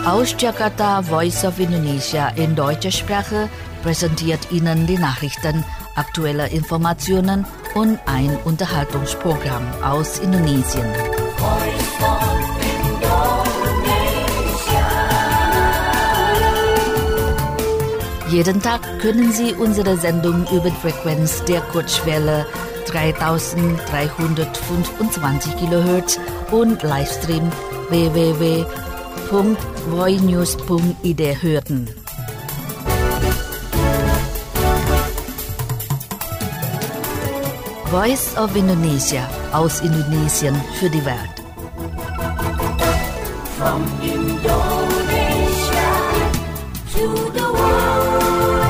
Aus Jakarta, Voice of Indonesia in deutscher Sprache präsentiert Ihnen die Nachrichten, aktuelle Informationen und ein Unterhaltungsprogramm aus Indonesien. Jeden Tag können Sie unsere Sendung über die Frequenz der Kurzwelle 3325 kHz und Livestream www.voinews.id hören. Voice of Indonesia aus Indonesien für die Welt. From Indonesia to the world.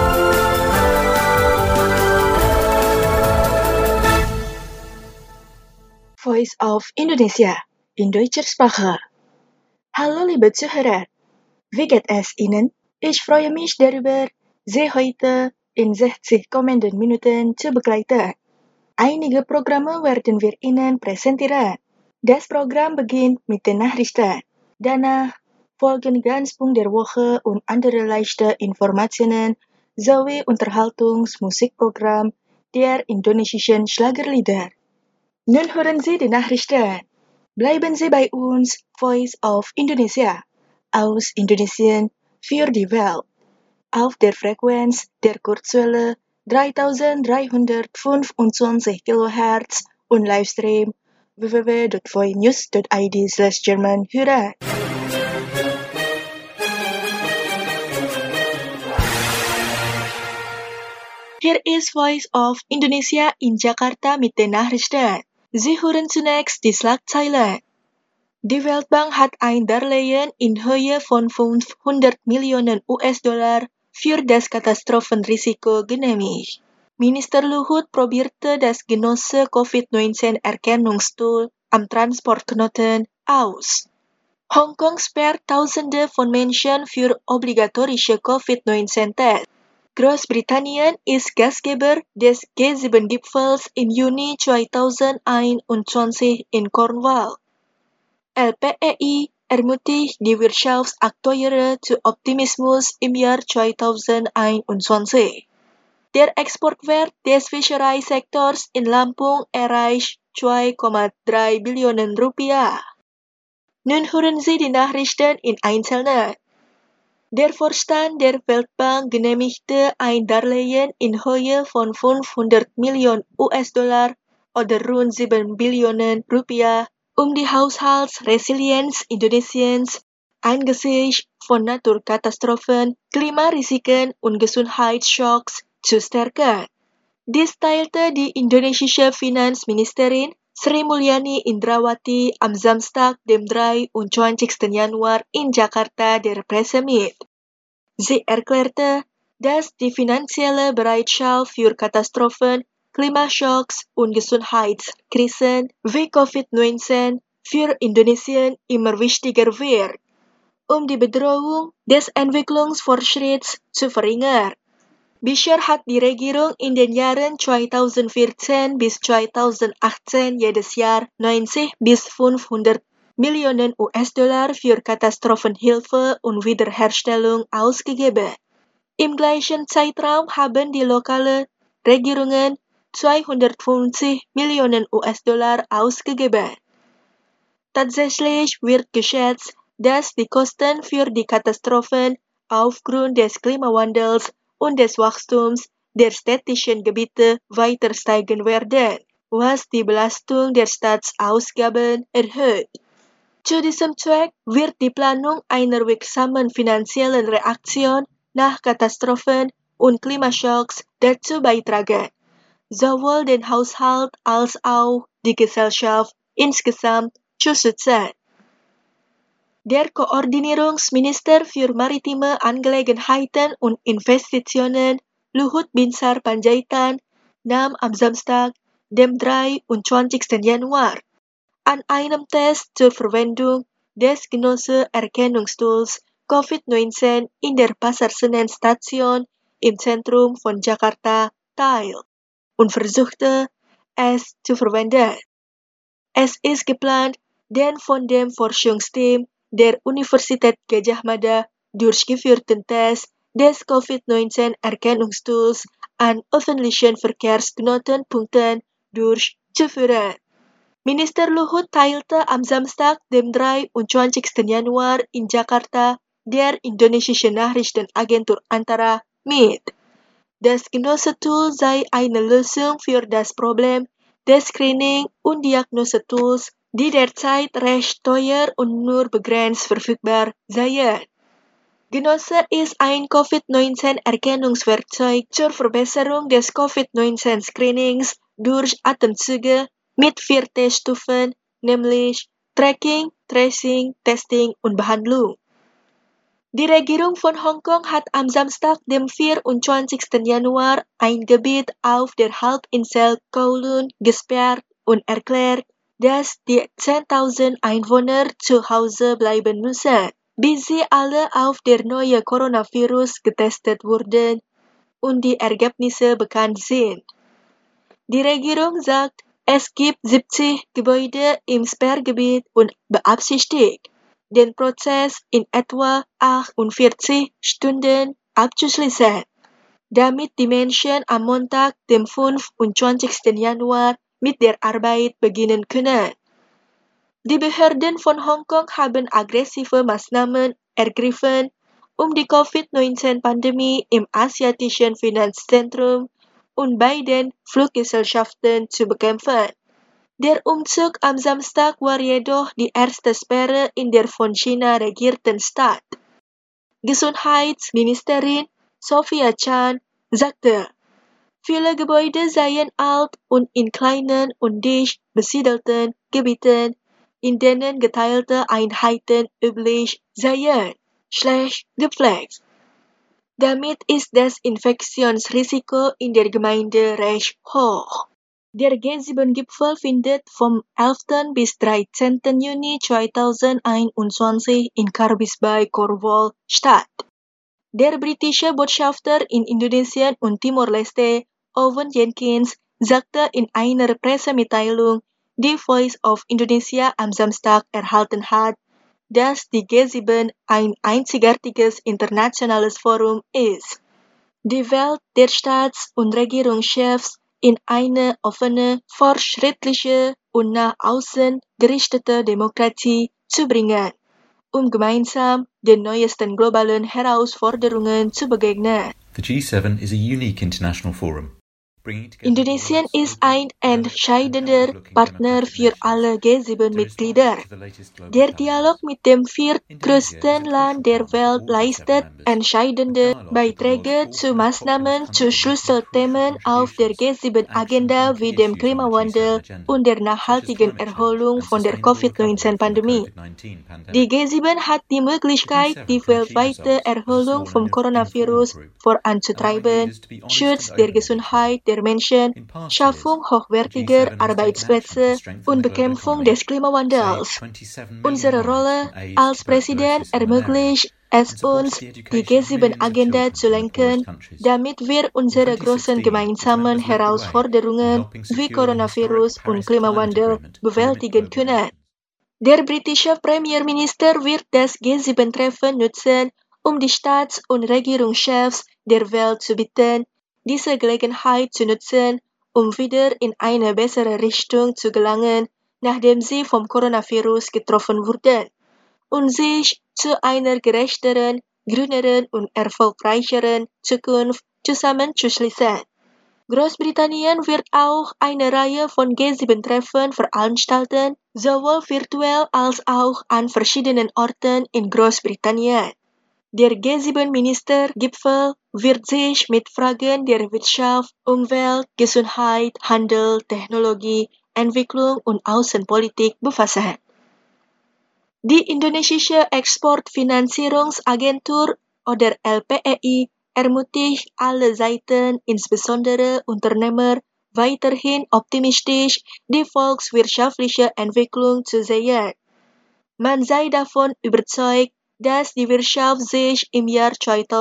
Voice of Indonesia in deutscher Sprache. Hallo liebe Zuhörer, wie geht es Ihnen? Ich freue mich darüber, Sie heute in 60 kommenden Minuten zu begleiten. Einige Programme werden wir Ihnen präsentieren. Das Programm beginnt mit den Nachrichten. Danach folgen Glanzpunkt der Woche und andere leichte Informationen sowie Unterhaltungsmusikprogramm der indonesischen Schlagerlieder. Nun hören Sie die Nachrichten. Bleiben Sie bei uns, Voice of Indonesia, aus Indonesien für die Welt, auf der Frequenz der Kurzwelle 3325 kHz und Livestream www.voinews.id/German hören. Hier ist Voice of Indonesia in Jakarta mit den Nachrichten. Sie hören zunächst die Schlagzeile. Die Weltbank hat ein Darlehen in Höhe von 500 Millionen US-Dollar für das Katastrophenrisiko genehmigt. Minister Luhut probierte das Genosse Covid-19-Erkennungstool am Transportknoten aus. Hongkong sperrt Tausende von Menschen für obligatorische Covid-19-Tests. Großbritannien ist Gastgeber des G7-Gipfels im Juni 2021 in Cornwall. LPEI ermutigt die Wirtschaftsakteure zu Optimismus im Jahr 2021. Der Exportwert des Fischereisektors in Lampung erreicht 2,3 Billionen Rupiah. Nun hören Sie die Nachrichten in Einzelnen. Der Vorstand der Weltbank genehmigte ein Darlehen in Höhe von 500 Millionen US-Dollar oder rund 7 Billionen Rupiah, um die Haushaltsresilienz Indonesiens angesichts von Naturkatastrophen, Klimarisiken und Gesundheitsschocks zu stärken. Dies teilte die indonesische Finanzministerin Sri Mulyani Indrawati am Samstag, dem 23. Januar in Jakarta der Presse mit. Sie erklärte, dass die finanzielle Bereitschaft für Katastrophen, Klimaschocks und Gesundheitskrisen wie Covid-19 für Indonesien immer wichtiger wird, um die Bedrohung des Entwicklungsfortschritts zu verringern. Bisher hat die Regierung in den Jahren 2014 bis 2018 jedes Jahr 90 bis 500 Millionen US-Dollar für Katastrophenhilfe und Wiederherstellung ausgegeben. Im gleichen Zeitraum haben die lokalen Regierungen 250 Millionen US-Dollar ausgegeben. Tatsächlich wird geschätzt, dass die Kosten für die Katastrophen aufgrund des Klimawandels und des Wachstums der städtischen Gebiete weiter steigen werden, was die Belastung der Staatsausgaben erhöht. Zu diesem Zweck wird die Planung einer wirksamen finanziellen Reaktion nach Katastrophen und Klimaschocks dazu beitragen, sowohl den Haushalt als auch die Gesellschaft insgesamt zu schützen. Der Koordinierungsminister für maritime Angelegenheiten und Investitionen, Luhut Binsar Panjaitan, nahm am Samstag, dem 23. Januar, an einem Test zur Verwendung des Genosse-Erkennungstools Covid-19 in der Pasar Senen Station im Zentrum von Jakarta teil und versuchte, es zu verwenden. Es ist geplant, den von dem Forschungsteam der Universität Gadjah Mada durchgeführten Test des COVID-19-Erkennungstools an öffentlichen Verkehrsknotenpunkten durchzuführen. Minister Luhut teilte am Samstag, dem 23. Januar in Jakarta, der indonesischen Nachrichtenagentur Antara mit. Das Genosse-Tool sei eine Lösung für das Problem des Screening- und Diagnosetools, die derzeit recht teuer und nur begrenzt verfügbar seien. Genosse ist ein COVID-19-Erkennungswerkzeug zur Verbesserung des COVID-19-Screenings durch Atemzüge mit 4 Teststufen, nämlich Tracking, Tracing, Testing und Behandlung. Die Regierung von Hongkong hat am Samstag, dem 24. Januar, ein Gebiet auf der Halbinsel Kowloon gesperrt und erklärt, dass die 10.000 Einwohner zu Hause bleiben müssen, bis sie alle auf der neue Coronavirus getestet wurden und die Ergebnisse bekannt sind. Die Regierung sagt, es gibt 70 Gebäude im Sperrgebiet und beabsichtigt, den Prozess in etwa 48 Stunden abzuschließen, damit die Menschen am Montag, dem 25. Januar, mit der Arbeit beginnen können. Die Behörden von Hongkong haben aggressive Maßnahmen ergriffen, um die COVID-19-Pandemie im asiatischen Finanzzentrum und bei den Fluggesellschaften zu bekämpfen. Der Umzug am Samstag war jedoch die erste Sperre in der von China regierten Stadt. Gesundheitsministerin Sophia Chan sagte, viele Gebäude seien alt und in kleinen und dicht besiedelten Gebieten, in denen geteilte Einheiten üblich seien, schlecht gepflegt. Damit ist das Infektionsrisiko in der Gemeinde recht hoch. Der G7-Gipfel findet vom 11. bis 13. Juni 2021 in Carbis Bay, Cornwall statt. Der britische Botschafter in Indonesien und Timor-Leste, Owen Jenkins, sagte in einer Pressemitteilung, die Voice of Indonesia am Samstag erhalten hat, dass die G7 ein einzigartiges internationales Forum ist. Die Welt der Staats- und Regierungschefs in eine offene, fortschrittliche und nach außen gerichtete Demokratie zu bringen, um gemeinsam den neuesten globalen Herausforderungen zu begegnen. The G7 is a unique international forum. Indonesien ist ein entscheidender Partner für alle G7-Mitglieder. Der Dialog mit dem viertgrößten Land der Welt leistet entscheidende Beiträge zu Maßnahmen zu Schlüsselthemen auf der G7-Agenda wie dem Klimawandel und der nachhaltigen Erholung von der COVID-19-Pandemie. Die G7 hat die Möglichkeit, die weltweite Erholung vom Coronavirus voranzutreiben, Schutz der Gesundheit der Menschen, Schaffung hochwertiger Arbeitsplätze und Bekämpfung des Klimawandels. Unsere Rolle als Präsident ermöglicht es uns, die G7-Agenda zu lenken, damit wir unsere großen gemeinsamen Herausforderungen wie Coronavirus und Klimawandel bewältigen können. Der britische Premierminister wird das G7-Treffen nutzen, um die Staats- und Regierungschefs der Welt zu bitten, diese Gelegenheit zu nutzen, um wieder in eine bessere Richtung zu gelangen, nachdem sie vom Coronavirus getroffen wurden, und sich zu einer gerechteren, grüneren und erfolgreicheren Zukunft zusammenzuschließen. Großbritannien wird auch eine Reihe von G7-Treffen veranstalten, sowohl virtuell als auch an verschiedenen Orten in Großbritannien. Der G7-Ministergipfel wird sich mit Fragen der Wirtschaft, Umwelt, Gesundheit, Handel, Technologie, Entwicklung und Außenpolitik befassen. Die indonesische Exportfinanzierungsagentur oder LPEI ermutigt alle Seiten, insbesondere Unternehmer, weiterhin optimistisch die volkswirtschaftliche Entwicklung zu sehen. Man sei davon überzeugt, dass die Wirtschaft sich im Jahr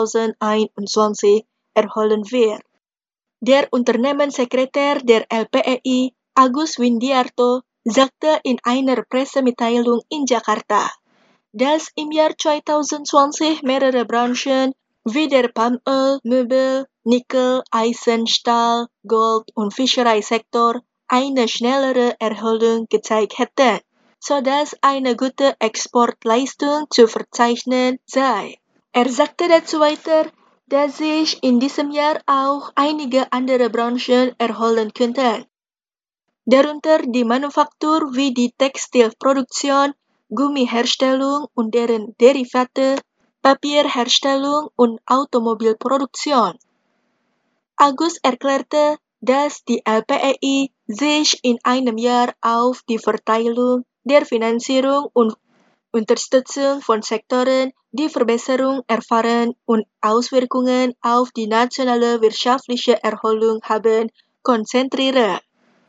2021 erholen wird. Der Unternehmenssekretär der LPEI, Agus Windiarto, sagte in einer Pressemitteilung in Jakarta, Das im Jahr 2020 mehrere Branchen wie der Palmöl, Möbel, Nickel, Eisen, Stahl, Gold und Fischereisektor eine schnellere Erholung gezeigt hätten, sodass eine gute Exportleistung zu verzeichnen sei. Er sagte dazu weiter, dass sich in diesem Jahr auch einige andere Branchen erholen könnten, darunter die Manufaktur wie die Textilproduktion, Gummiherstellung und deren Derivate, Papierherstellung und Automobilproduktion. Agus erklärte, dass die LPEI sich in einem Jahr auf die Verteilung der Finanzierung und Unterstützung von Sektoren, die Verbesserung erfahren und Auswirkungen auf die nationale wirtschaftliche Erholung haben, konzentriere.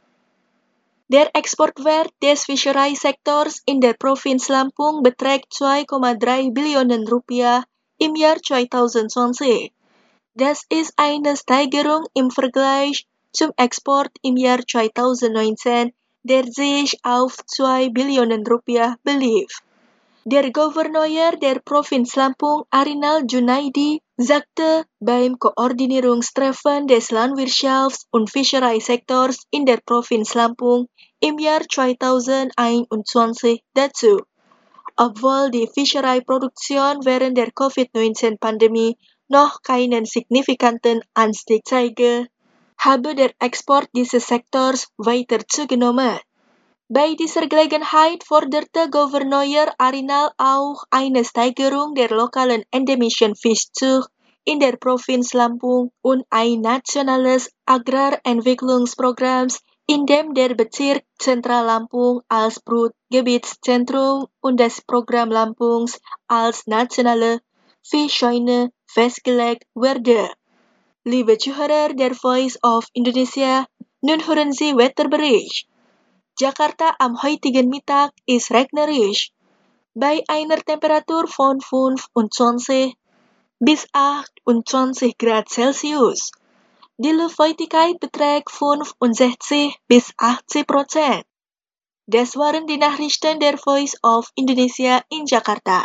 Der Exportwert des Fischereisektors in der Provinz Lampung beträgt 2,3 Billionen Rupiah im Jahr 2020. Das ist eine Steigerung im Vergleich zum Export im Jahr 2019, der sich auf 2 Billionen Rupiah belief. Der Gouverneur der Provinz Lampung, Arinal Junaidi, sagte beim Koordinierungstreffen des Landwirtschafts- und Fischereisektors in der Provinz Lampung im Jahr 2021 dazu. Obwohl die Fischereiproduktion während der Covid-19-Pandemie noch keinen signifikanten Anstieg zeige, habe der Export dieses Sektors weiter zugenommen. Bei dieser Gelegenheit forderte Gouverneur Arinal auch eine Steigerung der lokalen endemischen Fischzucht in der Provinz Lampung und ein nationales Agrarentwicklungsprogramm, in dem der Bezirk Zentral Lampung als Brutgebietszentrum und das Programm Lampungs als nationale Fischscheune festgelegt werde. Liebe Zuhörer der Voice of Indonesia, nun hören Sie Wetterbericht. Jakarta am heutigen Mittag ist regnerisch, bei einer Temperatur von 25 bis 28 Grad Celsius. Die Luftfeuchtigkeit beträgt 65 bis 80%. Das waren die Nachrichten der Voice of Indonesia in Jakarta.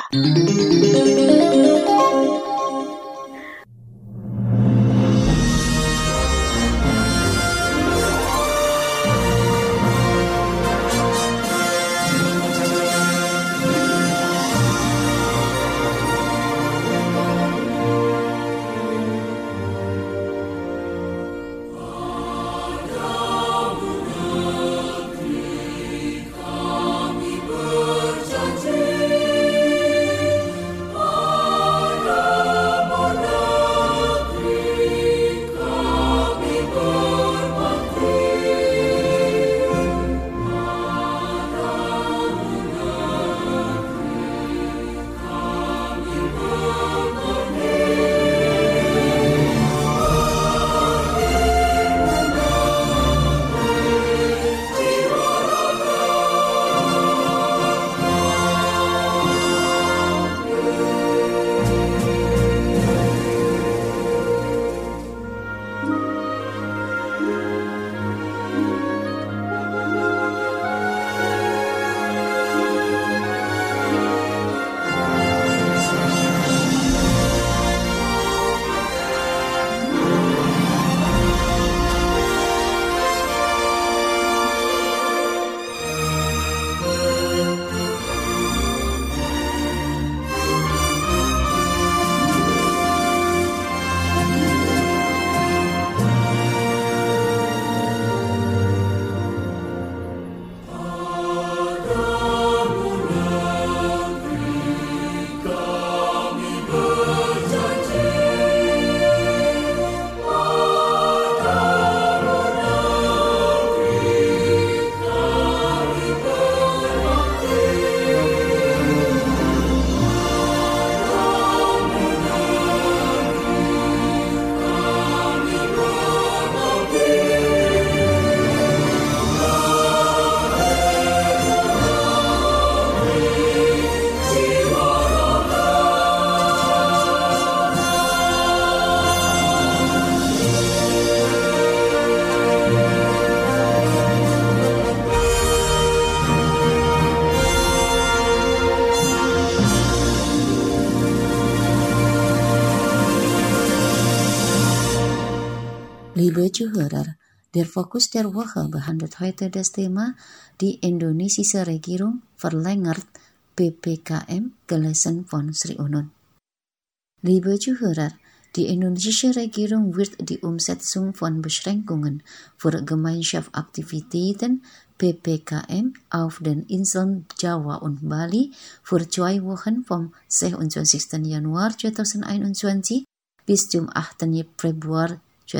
Zuhörer, der Fokus der Woche behandelt heute das Thema die indonesische Regierung verlängert PPKM gelesen von Sri Unun. Liebe Zuhörer, die indonesische Regierung wird die Umsetzung von Beschränkungen für Gemeinschaftsaktivitäten PPKM auf den Inseln Jawa und Bali für 2 Wochen vom 26. Januar 2021 bis zum 8. Februar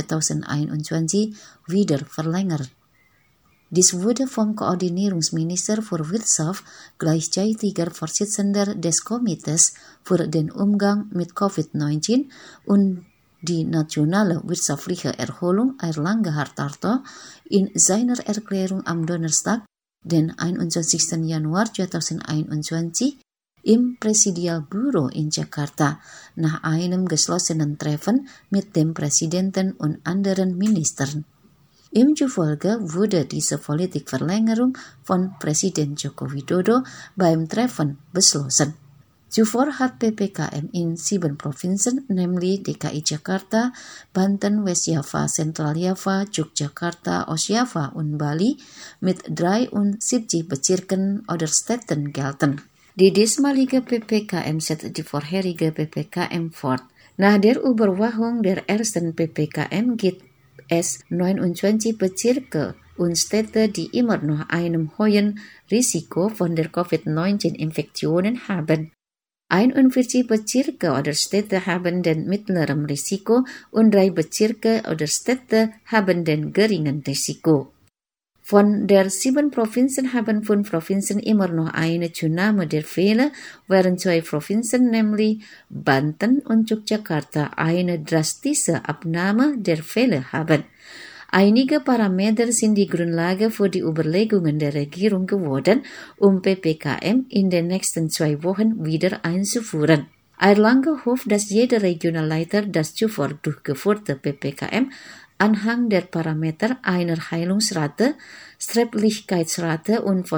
2021 wieder verlängert. Dies wurde vom Koordinierungsminister für Wirtschaft, gleichzeitiger Vorsitzender des Komitees für den Umgang mit Covid-19 und die nationale wirtschaftliche Erholung Airlangga Hartarto in seiner Erklärung am Donnerstag, den 21. Januar 2021, im Präsidialbüro in Jakarta nach einem geschlossenen Treffen mit dem Präsidenten und anderen Ministern. Ihm zufolge wurde diese Politikverlängerung von Präsident Joko Widodo beim Treffen beschlossen. Zuvor hat PPKM in 7 Provinzen, nämlich DKI Jakarta, Banten, West-Java, Zentral-Java, Yogyakarta, Ostjava und Bali mit 73 Bezirken oder Städten gelten. Die diesmalige PPKM setzt die vorherige PPKM fort. Nach der Überwachung der ersten PPKM gibt es 29 Bezirke und Städte, die immer noch einem hohen Risiko von der Covid-19-Infektionen haben. 41 Bezirke oder Städte haben den mittleren Risiko und 3 Bezirke oder Städte haben den geringen Risiko. Von der 7 Provinzen haben 5 Provinzen immer noch eine Zunahme der Fälle, während 2 Provinzen, nämlich Banten und Yogyakarta, eine drastische Abnahme der Fälle haben. Einige Parameter sind die Grundlage für die Überlegungen der Regierung geworden, um PPKM in den nächsten 2 Wochen wieder einzuführen. Airlangga hofft, dass jeder Regionalleiter das zuvor durchgeführte PPKM anhand der Parameter einer Heilungsrate, Sterblichkeitsrate und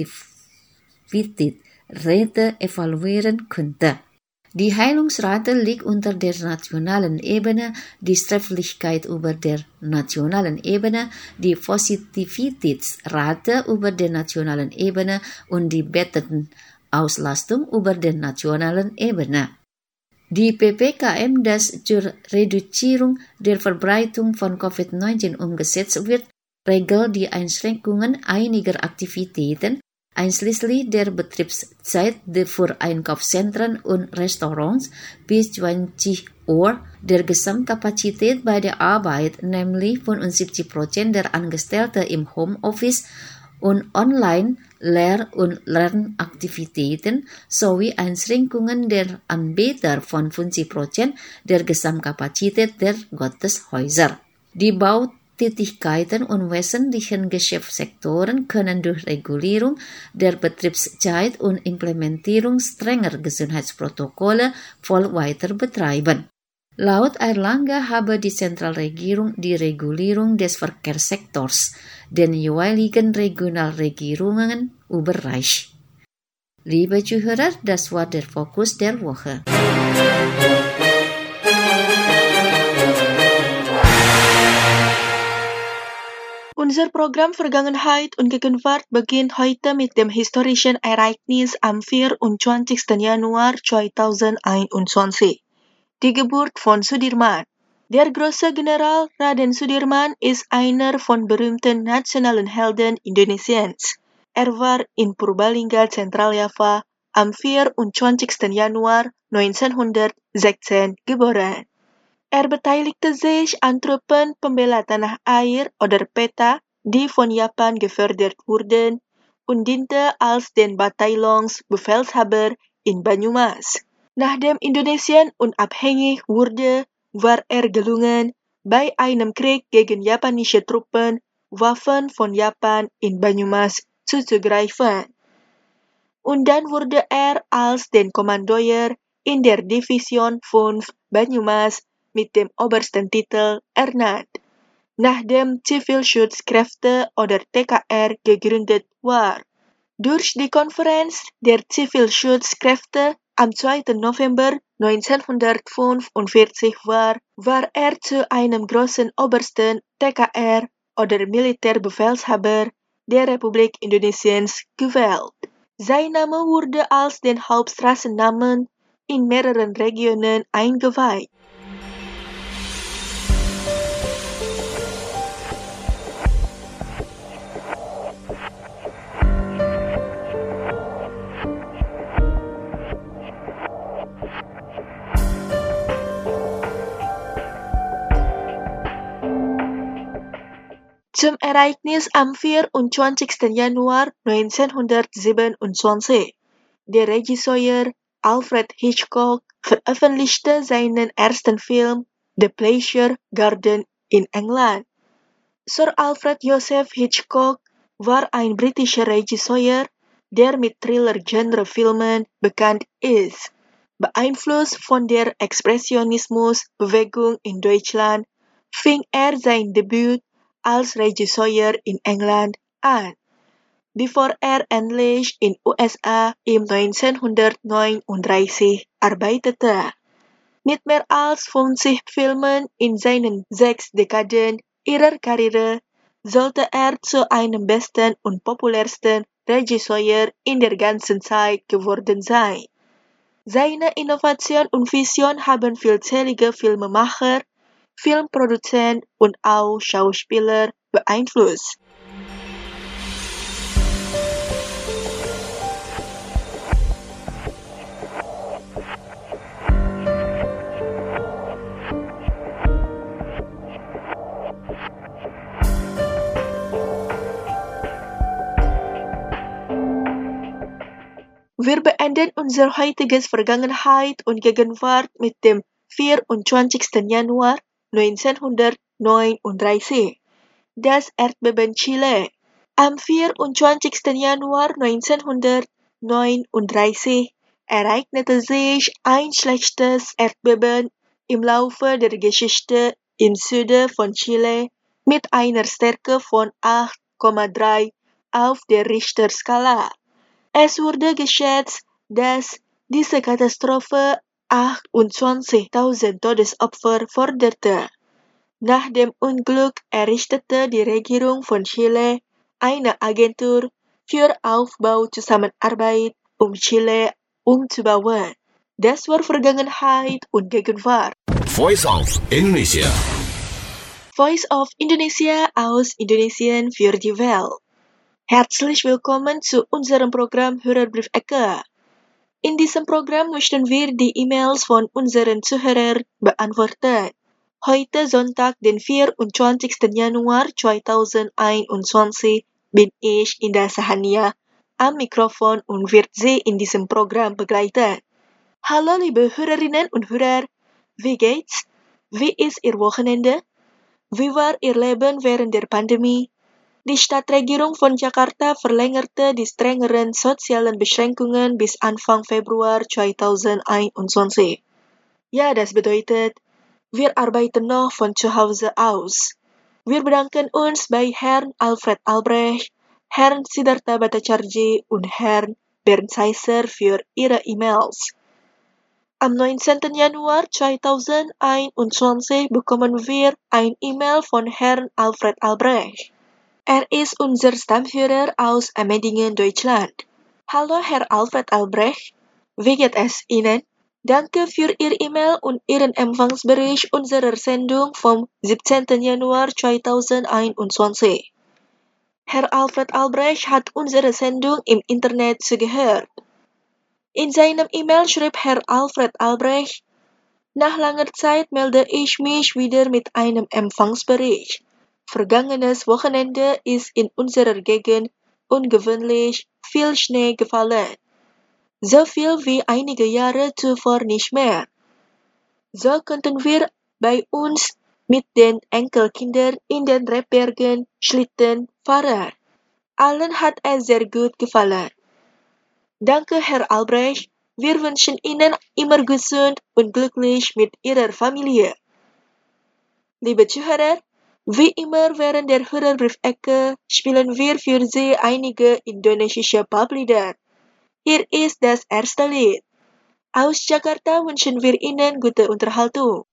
Positivitätsrate evaluieren könnte. Die Heilungsrate liegt unter der nationalen Ebene, die Sterblichkeit über der nationalen Ebene, die Positivitätsrate über der nationalen Ebene und die Bettenauslastung über der nationalen Ebene. Die PPKM, das zur Reduzierung der Verbreitung von Covid-19 umgesetzt wird, regelt die Einschränkungen einiger Aktivitäten, einschließlich der Betriebszeit für Einkaufszentren und Restaurants bis 20 Uhr, der Gesamtkapazität bei der Arbeit, nämlich 75% der Angestellten im Homeoffice und Online-Lehr- und Lernaktivitäten sowie Einschränkungen der Anbieter von 50% der Gesamtkapazität der Gotteshäuser. Die Bautätigkeiten und wesentlichen Geschäftssektoren können durch Regulierung der Betriebszeit und Implementierung strenger Gesundheitsprotokolle voll weiter betreiben. Laut Airlangga habe die Zentralregierung die Regulierung des Verkehrssektors den jeweiligen Regionalregierungen überreicht. Liebe Zuhörer, das war der Fokus der Woche. Unser Programm Vergangenheit und Gegenwart beginnt heute mit dem historischen Ereignis am 24. Januar 2021. Die Geburt von Sudirman. Der große General Raden Sudirman ist einer von berühmten nationalen Helden Indonesiens. Er war in Purbalingga, Zentral-Java am 24. Januar 1916 geboren. Er beteiligte sich an Truppen Pembela Tanah Air oder PETA, die von Japan gefördert wurden, und diente als den Bataillonsbefehlshaber in Banyumas. Nachdem Indonesien unabhängig wurde, war er gelungen, bei einem Krieg gegen japanische Truppen Waffen von Japan in Banyumas zuzugreifen. Und dann wurde er als den Kommandeur in der Division 5 Banyumas mit dem obersten Titel ernannt, nachdem Zivilschutzkräfte oder TKR gegründet war. Durch die Konferenz der Zivilschutzkräfte am 2. November 1945 war zu einem großen Obersten TKR oder Militärbefehlshaber der Republik Indonesiens gewählt. Sein Name wurde als den Hauptstraßennamen in mehreren Regionen eingeweiht. Zum Ereignis am 24. Januar 1927. Der Regisseur Alfred Hitchcock veröffentlichte seinen ersten Film The Pleasure Garden in England. Sir Alfred Joseph Hitchcock war ein britischer Regisseur, der mit Thriller-Genre-Filmen bekannt ist. Beeinflusst von der Expressionismus-Bewegung in Deutschland fing er sein Debüt als Regisseur in England an, bevor er endlich in USA im 1939 arbeitete. Mit mehr als 50 Filmen in seinen 6 Dekaden ihrer Karriere sollte er zu einem besten und populärsten Regisseur in der ganzen Zeit geworden sein. Seine Innovation und Vision haben vielzählige Filmemacher, Filmproduzenten und auch Schauspieler beeinflusst. Wir beenden unser heutiges Vergangenheit und Gegenwart mit dem 24. Januar 1939. Das Erdbeben Chile. Am 24. Januar 1939 ereignete sich ein schlechtes Erdbeben im Laufe der Geschichte im Süden von Chile mit einer Stärke von 8,3 auf der Richterskala. Es wurde geschätzt, dass diese Katastrophe 28.000 Todesopfer forderte. Nach dem Unglück errichtete die Regierung von Chile eine Agentur für Aufbauzusammenarbeit, um Chile umzubauen. Das war Vergangenheit und Gegenwart. Voice of Indonesia. Voice of Indonesia aus Indonesien für die Welt. Herzlich willkommen zu unserem Programm Hörerbriefecke. In diesem Programm möchten wir die E-Mails von unseren Zuhörern beantworten. Heute Sonntag, den 24. Januar 2021, bin ich Indah Sahania am Mikrofon und wird Sie in diesem Programm begleiten. Hallo liebe Hörerinnen und Hörer, wie geht's? Wie ist Ihr Wochenende? Wie war Ihr Leben während der Pandemie? Die Stadtregierung von Jakarta verlängerte die strengeren sozialen Beschränkungen bis Anfang Februar 2021. Ja, das bedeutet, wir arbeiten noch von zu Hause aus. Wir bedanken uns bei Herrn Alfred Albrecht, Herrn Siddhartha Bhattacharjee und Herrn Bernd Seisser für ihre E-Mails. Am 19. Januar 2021 bekommen wir ein E-Mail von Herrn Alfred Albrecht. Er ist unser Stammhörer aus Emmendingen, Deutschland. Hallo Herr Alfred Albrecht, wie geht es Ihnen? Danke für Ihr E-Mail und Ihren Empfangsbericht unserer Sendung vom 17. Januar 2021. Herr Alfred Albrecht hat unsere Sendung im Internet zugehört. In seinem E-Mail schrieb Herr Alfred Albrecht, nach langer Zeit melde ich mich wieder mit einem Empfangsbericht. Vergangenes Wochenende ist in unserer Gegend ungewöhnlich viel Schnee gefallen. So viel wie einige Jahre zuvor nicht mehr. So konnten wir bei uns mit den Enkelkindern in den Rebbergen Schlitten fahren. Allen hat es sehr gut gefallen. Danke, Herr Albrecht. Wir wünschen Ihnen immer gesund und glücklich mit Ihrer Familie. Liebe Zuhörer, wie immer während der Hörerbriefecke spielen wir für Sie einige indonesische Poplieder. Hier ist das erste Lied. Aus Jakarta wünschen wir Ihnen gute Unterhaltung.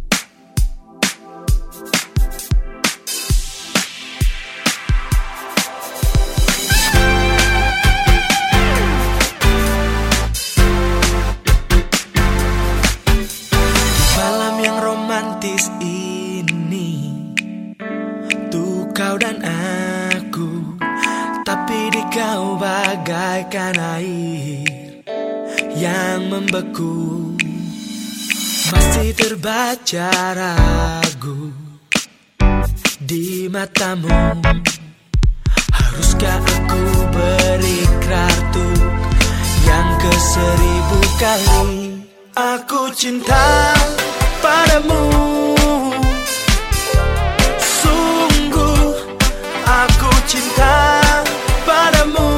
Malam yang romantis ini, tuh kau dan aku, tapi di kau bagaikan air yang membeku. Masih terbaca ragu di matamu. Haruskah aku berikrar tuh yang ke-1000 kali? Aku cinta padamu, sungguh aku cinta padamu.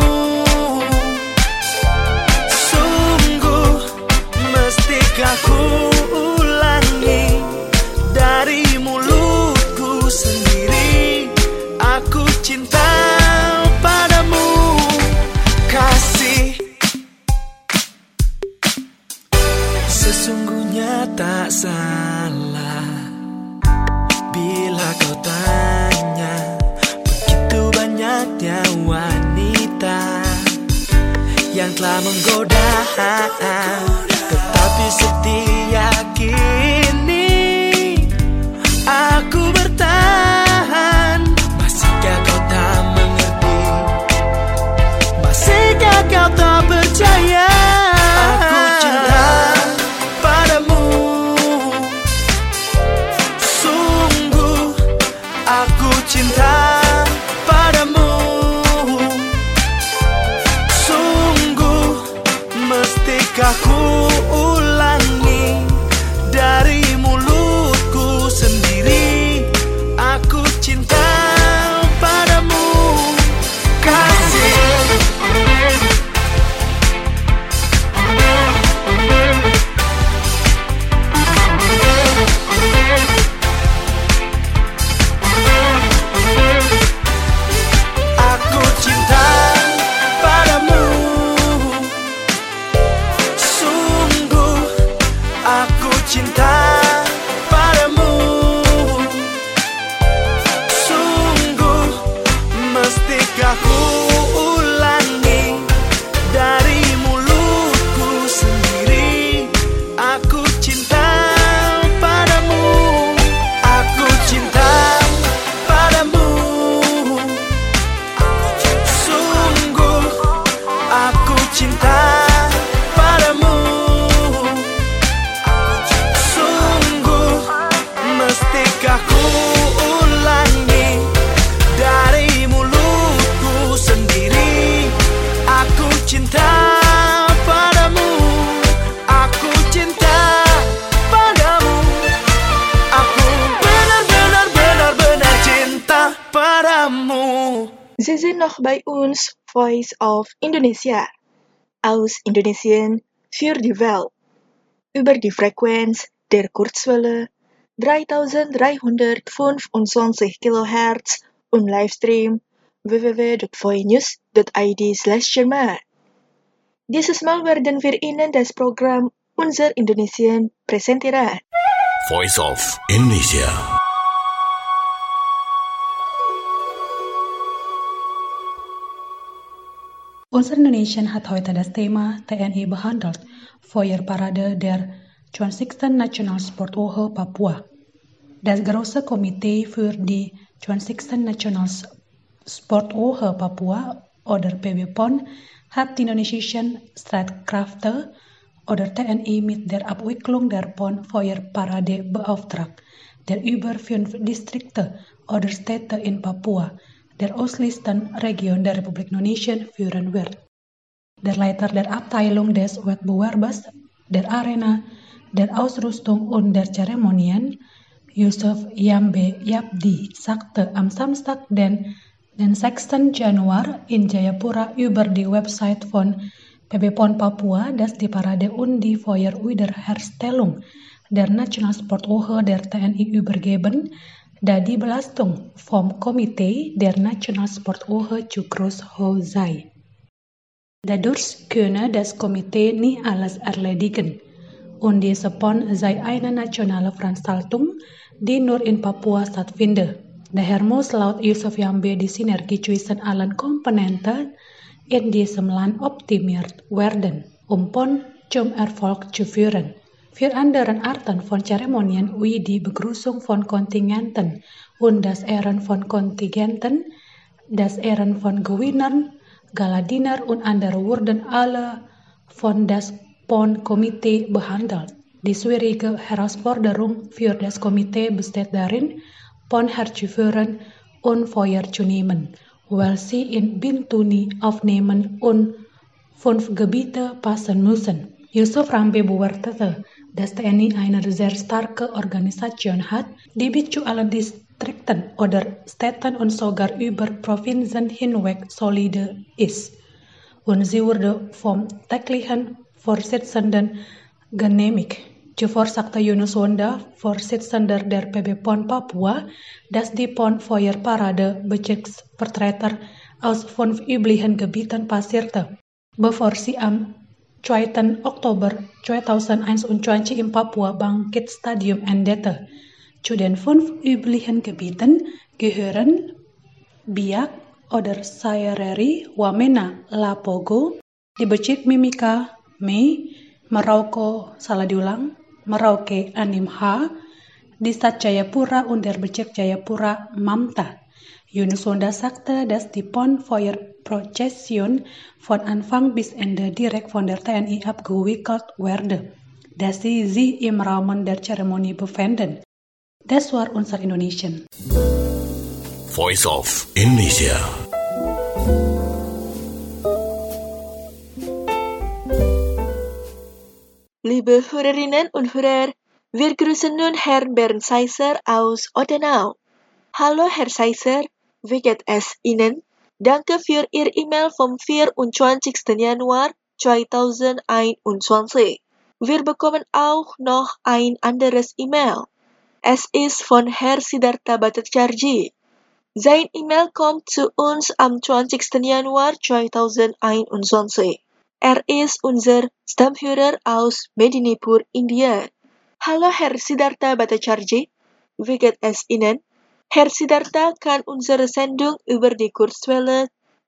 Sungguh mestikah ku ulangi dari mulutku sendiri. Aku cinta padamu, kasih. Sesungguhnya tak salah bila kau tanya, begitu banyaknya wanita yang telah menggoda, tetapi setia kini aku bertahan. Masihkah kau tak mengerti? Masihkah kau tak percaya? Aku cinta padamu, sungguh aku cinta padamu. Sungguh mestikah ku ulangi dari mulutku sendiri. Aku cinta padamu, kasih. Aku cinta padamu, sungguh aku cinta padamu. Sungguh mestikah ku ulangi dari mulutku sendiri. Aku cinta padamu, aku cinta padamu. Sungguh aku cinta padamu. Sungguh mestikah ku ulangi dari mulutku sendiri. Aku cinta padamu, aku cinta padamu. Aku benar-benar cinta padamu. Sie sind noch bei uns, Voice of Indonesia, aus Indonesien für die Welt, über die Frequenz der Kurzwelle 3325 kHz und Livestream www.voinews.id/German. Dieses Mal werden wir Ihnen das Programm Unser Indonesien präsentieren. Voice of Indonesia. Unser Indonesien hat heute das Thema TNI behandelt, Feuerparade der 20. Nationalsportwoche Papua. Das große Komitee für die 20. Nationalsportwoche Papua oder PB-PON hat die indonesischen Streitkräfte oder TNI mit der Abwicklung der PON-Feuerparade beauftragt, der über 5 Distrikte oder Städte in Papua, der östlichsten Region der Republik Indonesien, führen wird. Der Leiter der Abteilung des Wettbewerbes, der Arena, der Ausrüstung und der Zeremonien, Yusuf Yambe Yabdi, sagte am Samstag, den 6. Januar in Jayapura über die Website von PB-PON Papua, dass die Parade und die Feuerwiederherstellung der Nationalsportwoche der TNI übergeben, da die Belastung vom Komitee der Nationalsportwoche zu groß sei. Dadurch könne das Komitee nie alles erledigen. Und diesepon sei eine nationale Veranstaltung, die nur in Papua stattfindet. Daher muss laut Yusuf Yambe die Synergie zwischen allen Komponenten in diesem Land optimiert werden, pon zum Erfolg zu führen. Für andere Arten von Zeremonien wie die Begrüßung von Kontingenten und das Ehren von Kontingenten, das Ehren von Gewinnern, Galadiner und andere wurden alle von das PON-Komitee behandelt. Die schwierige Herausforderung für das Komitee besteht darin, PON herzuführen und Feuer zu nehmen, weil sie in Bintuni aufnehmen und 5 Gebiete passen müssen. Yusuf Rambe bewertete, dass TNI eine sehr starke Organisation hat, die bis zu allen Distrikten oder Städten und sogar über Provinzen hinweg solide ist. Und sie wurde vom täglichen Vorsitzenden genehmigt. Zuvor sagte Yunus Wonda, Vorsitzender der PB PON Papua, dass die PON-Feuerparade Bezirksvertreter aus 5 üblichen Gebieten passierte, bevor sie am 2. Oktober 2021 in Papua Bangkit Stadium endete. Zu den 5 üblichen Gebieten gehören Biak oder Sayereri, Wamena, Lapogo, di Becik Mimika, Mei, Merauke Saladiulang, Merauke Animha, di Stad Jayapura und der Becik Jayapura, Mamta. Yunus Wonda sagte, dass die PON-Feuerprozession von Anfang bis Ende direkt von der TNI abgewickelt werde, dass sie sich im Rahmen der Zeremonie befänden. Das war unser Indonesian. Voice of Indonesia. Liebe Hörerinnen und Hörer, wir grüßen nun Herrn Bernd Seisser aus Odenau. Hallo Herr Seisser, wie geht es Ihnen? Danke für Ihr E-Mail vom 24. Januar 2021. Wir bekommen auch noch ein anderes E-Mail. Es ist von Herr Siddhartha Bhattacharjee. Sein E-Mail kommt zu uns am 20. Januar 2021. Er ist unser Stammhörer aus Medinipur, Indien. Hallo Herr Siddhartha Bhattacharjee, wie geht es Ihnen? Herr Siddhartha kann unsere Sendung über die Kurzwelle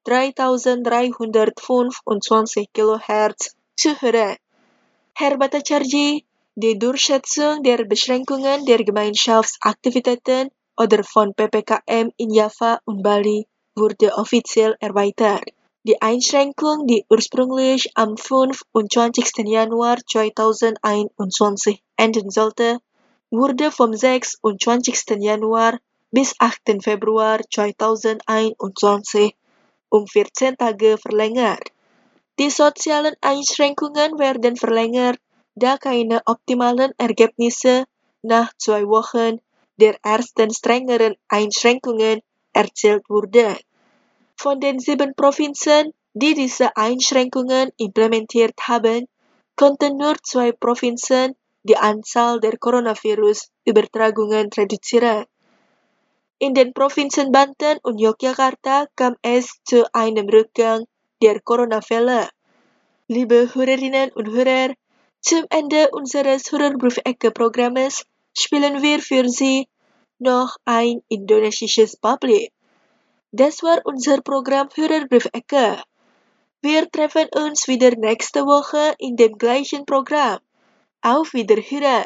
3325 kHz zuhören. Herr Bhattacharjee, die Durchsetzung der Beschränkungen der Gemeinschaftsaktivitäten oder von PPKM in Java und Bali wurde offiziell erweitert. Die Einschränkung, die ursprünglich am 25. Januar 2021 enden sollte, wurde vom 26. Januar bis 8. Februar 2021 um 14 Tage verlängert. Die sozialen Einschränkungen werden verlängert, da keine optimalen Ergebnisse nach 2 Wochen der ersten strengeren Einschränkungen erzielt wurden. Von den 7 Provinzen, die diese Einschränkungen implementiert haben, konnten nur 2 Provinzen die Anzahl der Coronavirus-Übertragungen reduzieren. In den Provinzen Banten und Yogyakarta kam es zu einem Rückgang der Corona-Fälle. Liebe Hörerinnen und Hörer, zum Ende unseres Hörerbriefecke-Programmes spielen wir für Sie noch ein indonesisches Publik. Das war unser Programm Hörerbriefecke. Wir treffen uns wieder nächste Woche in dem gleichen Programm. Auf Wiederhören!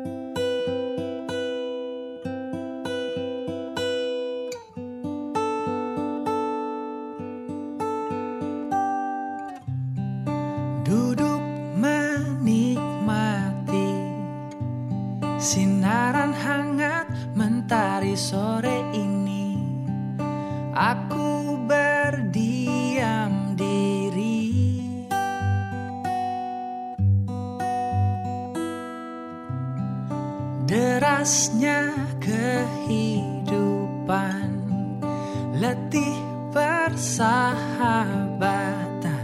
Duduk menikmati sinaran hangat mentari sore ini. Aku berdiam diri, derasnya kehidupan, letih persahabatan,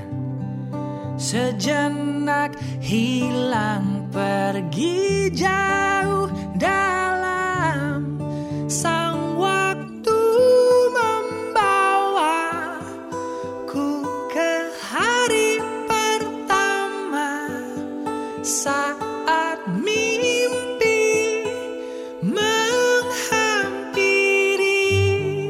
sejenak hilang pergi jauh dalam sang waktu membawaku ke hari saat mimpi menghampiri.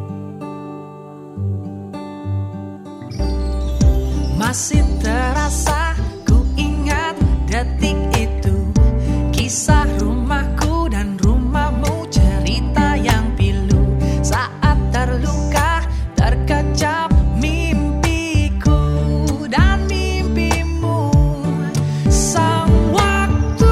Masih terasa ku ingat detik itu, kisah rumahku dan rumahmu, cerita yang pilu saat terluka terkecap mimpiku dan mimpimu. Sang waktu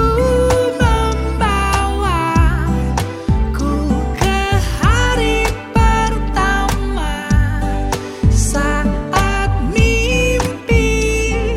membawaku ke hari pertama saat mimpi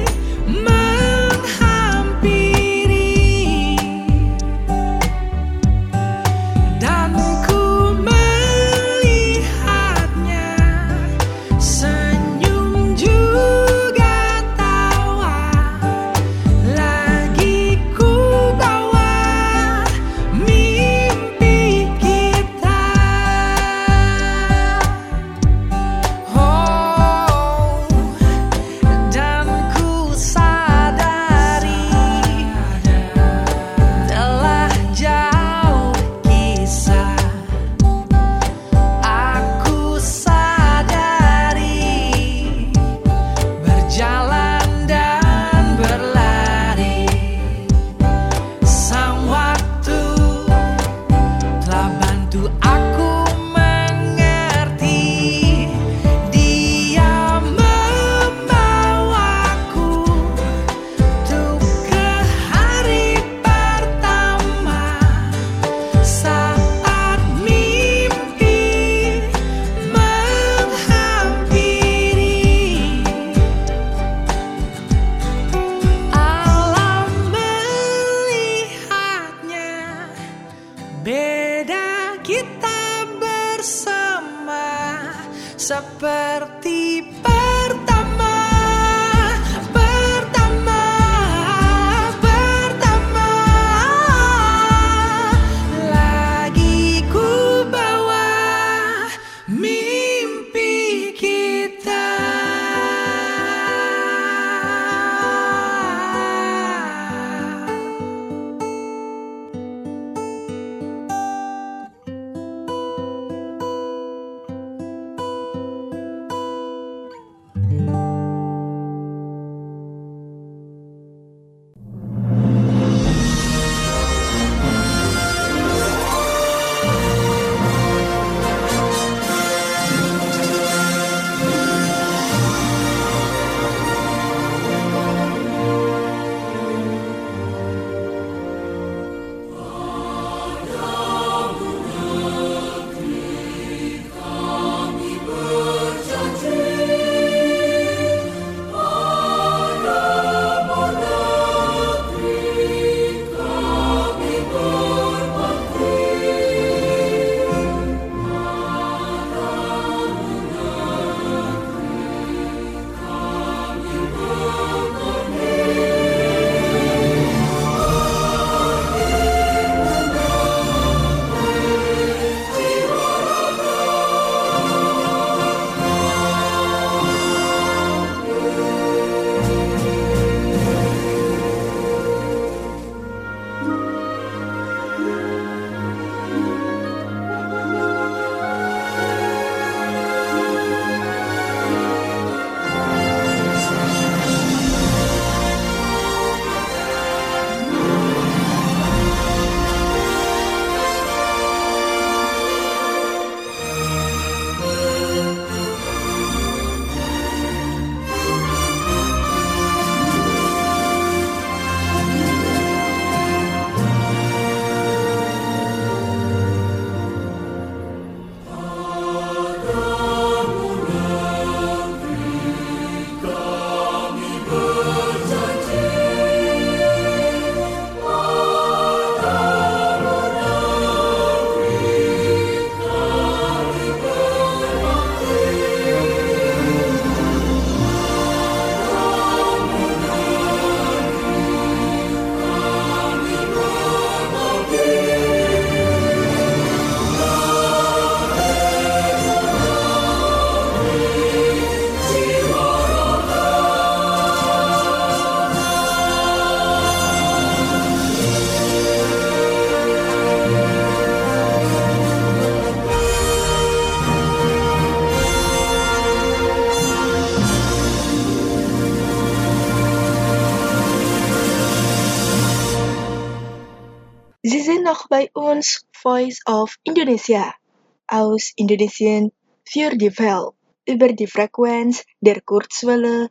bei uns Voice of Indonesia aus Indonesien für die Welt über die Frequenz der Kurzwelle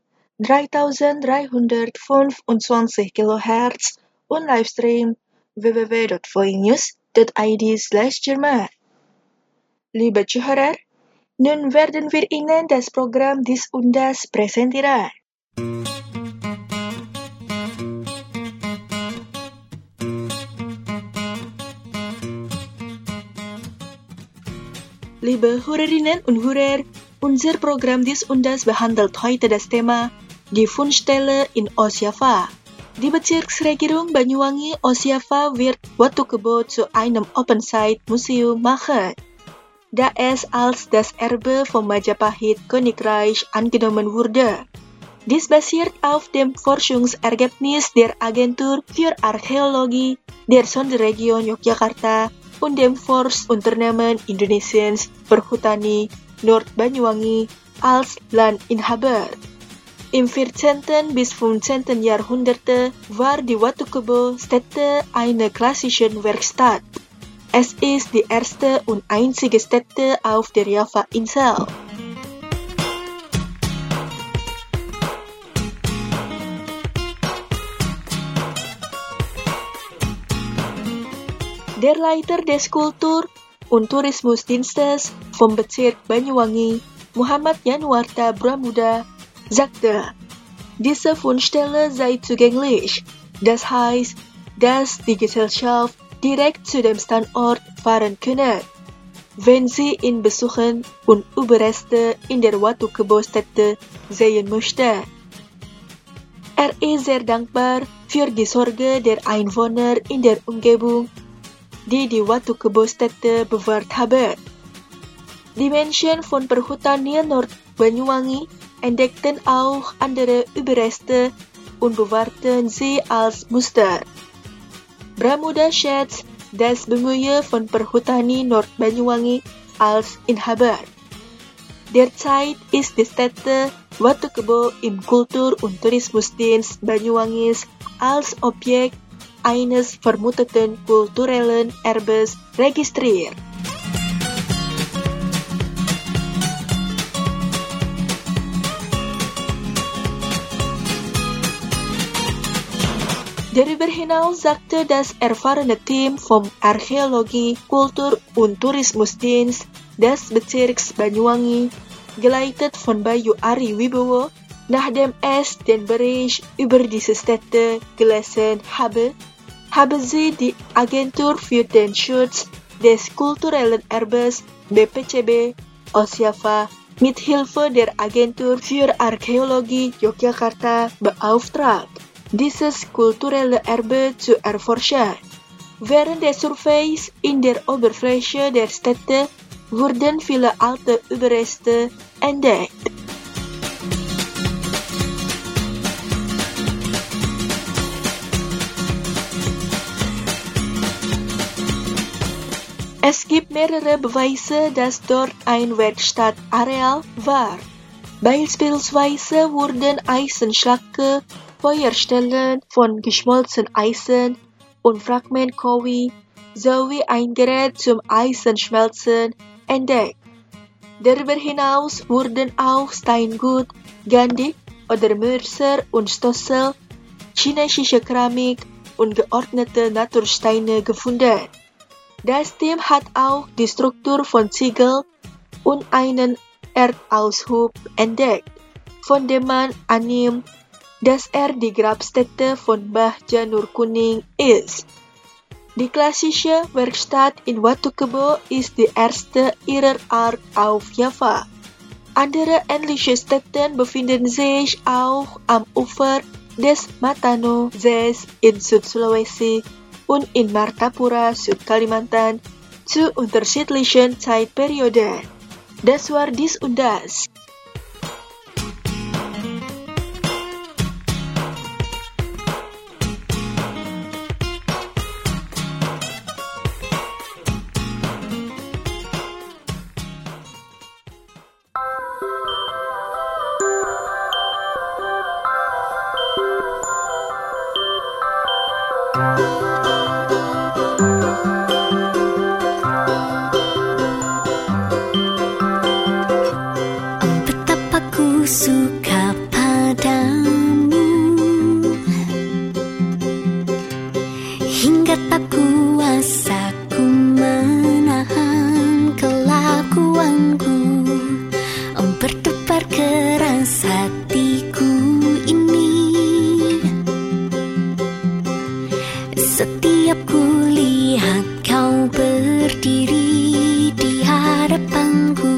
3325 kHz und Livestream www.voinews.id/Jerman. Liebe Zuhörer, nun werden wir Ihnen das Programm Dies und Das präsentieren. Liebe Hörerinnen und Hörer, unser Programm Dies und Das behandelt heute das Thema die Fundstelle in Osjawa. Die Bezirksregierung Banyuwangi Osjawa wird Watu Kebo zu einem Open-Site-Museum machen, da es als das Erbe vom Majapahit-Königreich angenommen wurde. Dies basiert auf dem Forschungsergebnis der Agentur für Archäologie der Sonderregion Yogyakarta und dem Forstunternehmen Indonesiens Perhutani Nord-Banyuwangi als Landinhaber. Im 14. bis 15. Jahrhundert war die Watu Kebo Stätte eine klassische Werkstatt. Es ist die erste und einzige Stätte auf der Java-Insel. Der Leiter des Kultur- und Tourismusdienstes vom Bezirk Banyuwangi, Muhammad Yanuarta Bramuda, sagte, diese Fundstelle sei zugänglich. Das heißt, dass die Gesellschaft direkt zu dem Standort fahren könne, wenn sie ihn besuchen und Überreste in der Watu Kebo Stätte sehen möchte. Er ist sehr dankbar für die Sorge der Einwohner in der Umgebung, die die Watu Kebo Stätte bewahrt haben. Die Menschen von Perhutani Nord-Banyuwangi entdeckten auch andere Überreste und bewahrten sie als Muster. Bramuda schätzt das Bemühen von Perhutani Nord-Banyuwangi als Inhaber. Derzeit ist die Stätte Watu Kebo im Kultur- und Tourismusdienst Banyuwangis als Objekt eines vermuteten kulturellen Erbes registriert. Darüber hinaus sagte das erfahrene Team vom Archäologie-, Kultur- und Tourismusdienst des Bezirks Banyuwangi, geleitet von Bayu Ari Wibowo, nachdem es den Bericht über diese Stätte gelesen habe, haben sie die Agentur für den Schutz des kulturellen Erbes BPCB Osjawa mit Hilfe der Agentur für Archäologie Yogyakarta beauftragt, dieses kulturelle Erbe zu erforschen. Während des Surveys in der Oberfläche der Stätte wurden viele alte Überreste entdeckt. Es gibt mehrere Beweise, dass dort ein Werkstattareal war. Beispielsweise wurden Eisenschlacke, Feuerstellen von geschmolzenem Eisen und Fragment Kowi sowie ein Gerät zum Eisenschmelzen entdeckt. Darüber hinaus wurden auch Steingut, Gandhi oder Mörser und Stossel, chinesische Keramik und geordnete Natursteine gefunden. Das Team hat auch die Struktur von Ziegel und einen Erdaushub entdeckt, von dem man annimmt, dass er die Grabstätte von Mbah Janur Kuning ist. Die klassische Werkstatt in Watu Kebo ist die erste ihrer Art auf Java. Andere ähnliche Stätten befinden sich auch am Ufer des Matano-Sees in Südsulawesi und in Martapura, Südkalimantan, zu unterschiedlichen Zeitperioden. Das war Dies und Das. tak kuasa ku menahan kelakuanku, berdebar keras hatiku ini. Setiap ku lihat kau berdiri di hadapanku,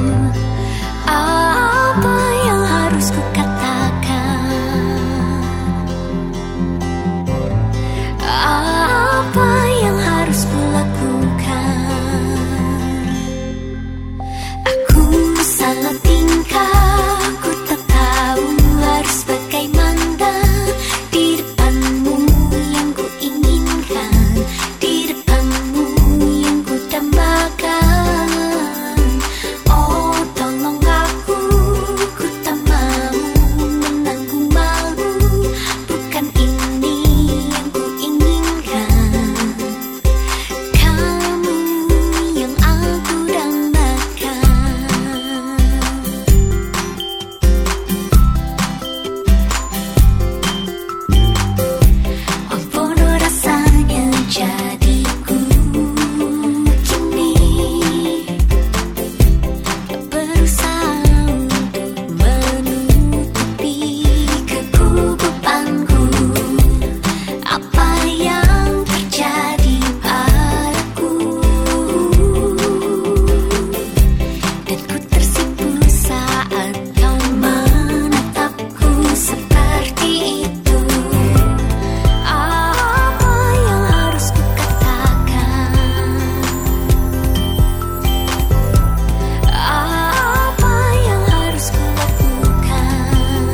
apa yang harus ku katakan? Apa yang harus ku lakukan? Aku salah tingkah, ku tak tahu harus bagaimana di depanmu yang ku inginkan, di depanmu yang ku dambakan. Oh tolong aku tak mau menanggung malu, bukan ini yang ku inginkan. Kamu yang aku dambakan. Oh bodoh rasanya jadiku kini, berusaha untuk menutupi kegugupanku. Apa yang terjadi padaku, dan ku tersipu saat kau menatapku seperti itu. Apa yang harus ku katakan? Apa yang harus ku lakukan?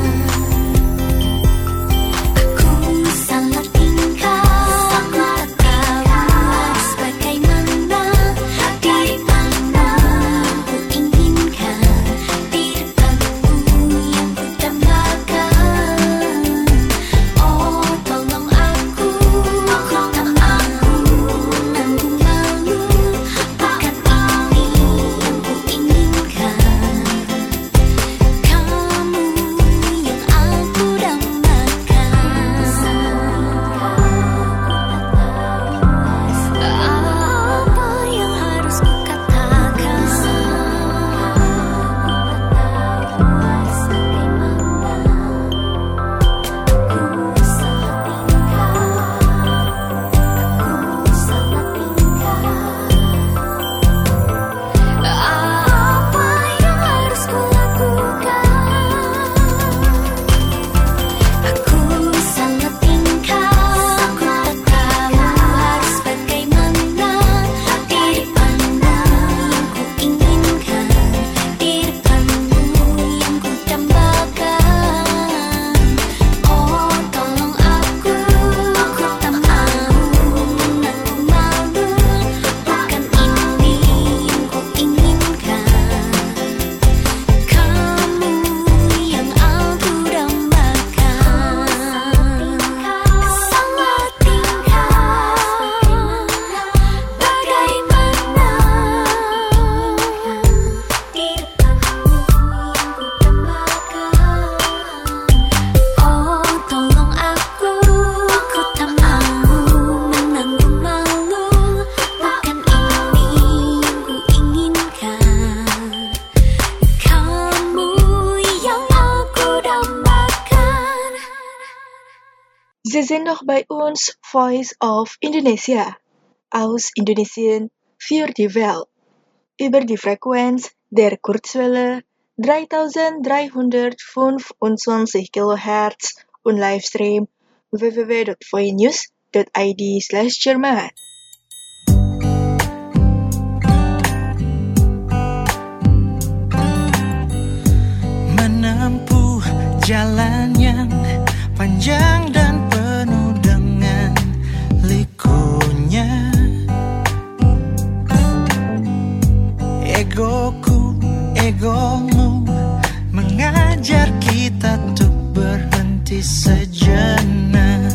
Aku salah tingkah, aku tak tahu harus bagaimana, di mana ku inginkan, di depanmu yang ku dambakan. Oh tolong aku tak mau menanggung malu, bukan ini yang ku inginkan. Kamu yang aku dambakan. Apa yang harus ku katakan? Aku salah tingkah. Apa yang harus ku lakukan? Aku salah tingkah, aku tak tahu harus bagaimana, di depanmu yang ku inginkan, di depanmu yang ku dambakan. Oh tolong aku tak mau menanggung malu, bukan ini yang ku inginkan. Kamu yang aku dambakan. Salah tingkah, bagaimana di depanmu yang ku dambakan. Oh tolong aku tak mau menanggung malu, bukan ini yang ku inginkan. Kamu yang aku dambakan. Sie sind noch bei uns, Voice of Indonesia, aus Indonesien für die Welt, über die Frequenz der Kurzwelle 3325 kHz und Livestream www.voinews.id/Jerman. Menempuh jalan yang panjang dan penuh dengan likunya. Egoku, egomu mengajar kita untuk berhenti sejenak.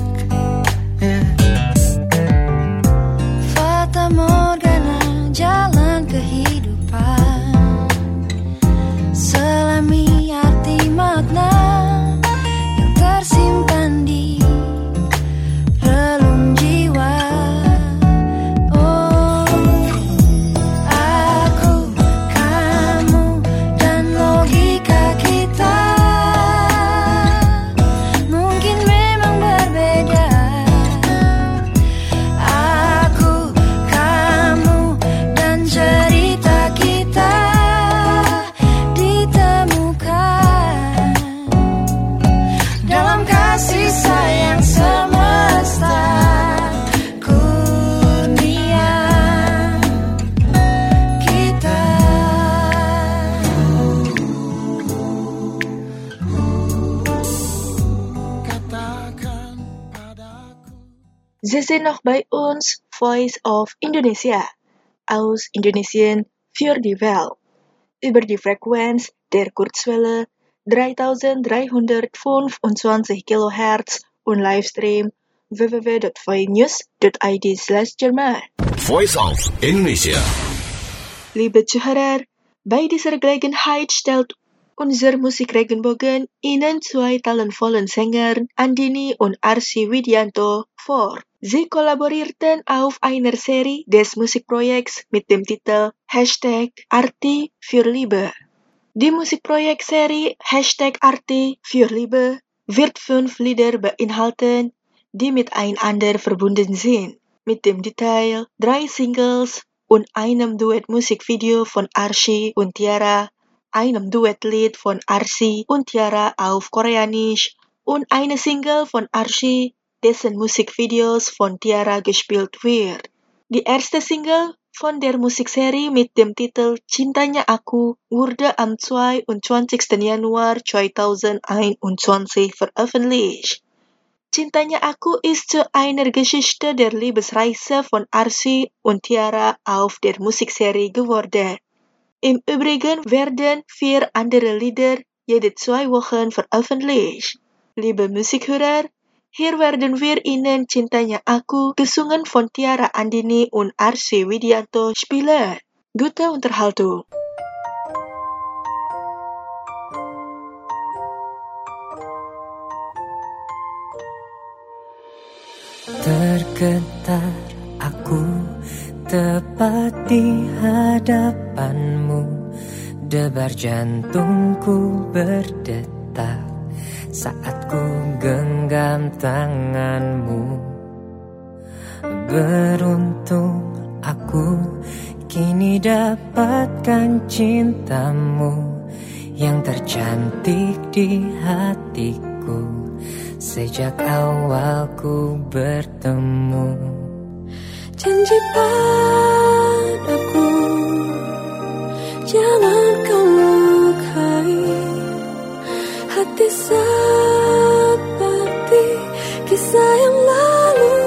Fata Morgana, jalan kehidupan, selami arti makna yang tersimpan di relung jiwa. Sie sind noch bei uns, Voice of Indonesia, aus Indonesien für die Welt, über die Frequenz der Kurzwelle 3325 kHz und Livestream www.voinews.id/Jerman. Voice of Indonesia. Liebe Zuhörer, bei dieser Gelegenheit stellt unser Musikregenbogen Ihnen zwei talentvollen Sänger Andini und Arsy Widianto vor. Sie kollaborierten auf einer Serie des Musikprojekts mit dem Titel #Arti für Liebe. Die Musikprojektserie #Arti für Liebe wird 5 Lieder beinhalten, die miteinander verbunden sind, mit dem Detail 3 Singles und einem Duett-Musikvideo von Arsy und Tiara, einem Duettlied von Arsy und Tiara auf Koreanisch und eine Single von Arsy, dessen Musikvideos von Tiara gespielt wird. Die erste Single von der Musikserie mit dem Titel Cintanya Aku wurde am 22. Januar 2021 veröffentlicht. Cintanya Aku ist zu einer Geschichte der Liebesreise von Arsy und Tiara auf der Musikserie geworden. Im Übrigen werden 4 andere Lieder jede 2 Wochen veröffentlicht. Liebe Musikhörer, hier werden wir Ihnen Cintanya Aku, gesungen von Tiara Andini und Arsy Widianto, spielen. Gute Unterhaltung. Tergetar aku tepat di hadapanmu, debar jantungku berdetak saat ku genggam tanganmu. Beruntung aku kini dapatkan cintamu yang tercantik di hatiku sejak awal ku bertemu. Janji padaku, jangan kau lukai hati seperti kisah yang lalu.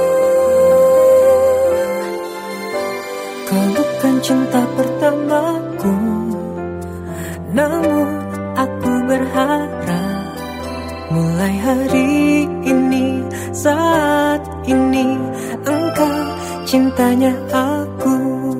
Kau bukan cinta pertamaku, namun aku berharap mulai hari ini, saat ini, engkau cintanya aku.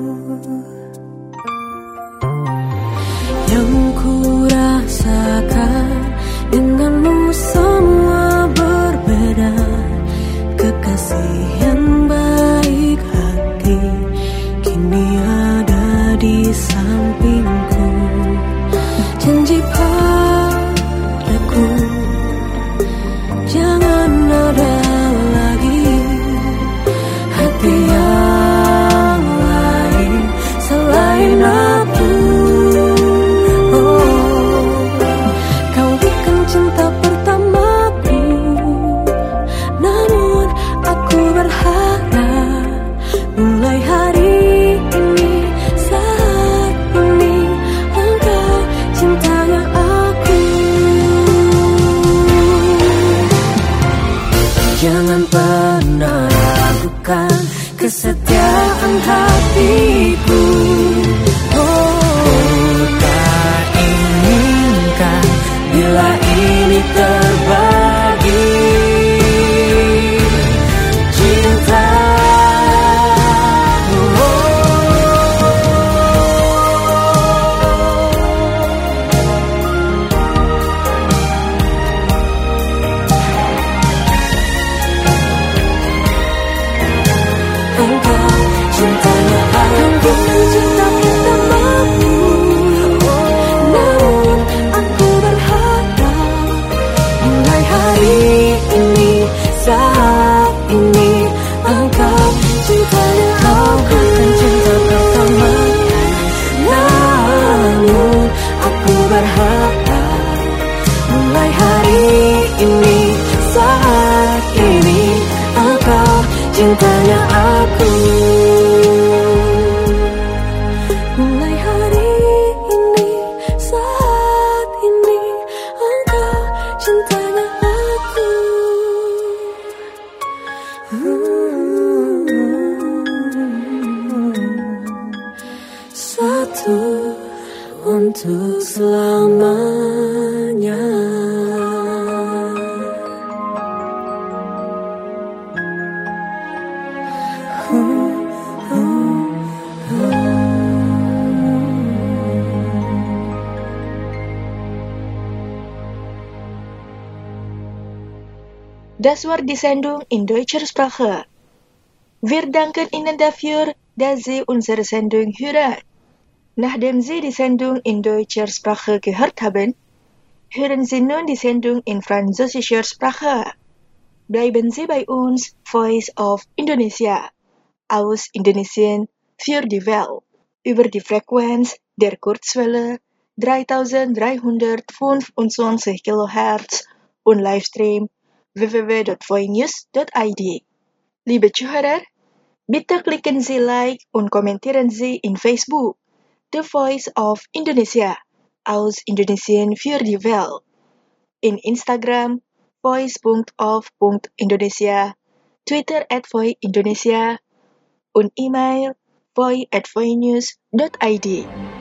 Yang ku rasakan denganmu semua berbeda, kekasih yang baik hati kini ada di sampingku. Janji padaku, jangan ada lagi hati yang lain selain aku. Oh, kau bukan cinta pertamaku, namun aku berharap mulai hari ini, saat ini, engkau cintanya aku. Jangan pernah ragukan kesetiaan hatiku. Oh, tak inginkan bila ini terbagi cinta. Cintanya aku. Mulai hari ini, saat ini, engkau cintanya aku. Das war die Sendung in deutscher Sprache. Wir danken Ihnen dafür, dass Sie unsere Sendung hören. Nachdem Sie die Sendung in deutscher Sprache gehört haben, hören Sie nun die Sendung in französischer Sprache. Bleiben Sie bei uns, Voice of Indonesia, aus Indonesien für die Welt, über die Frequenz der Kurzwelle 3325 kHz und Livestream www.voinews.id. Liebe Zuhörer, bitte klicken Sie Like und kommentieren Sie in Facebook The Voice of Indonesia, aus Indonesien für die Welt, in Instagram voice.of.indonesia, Twitter @voindonesia und E-Mail voi@voinews.id.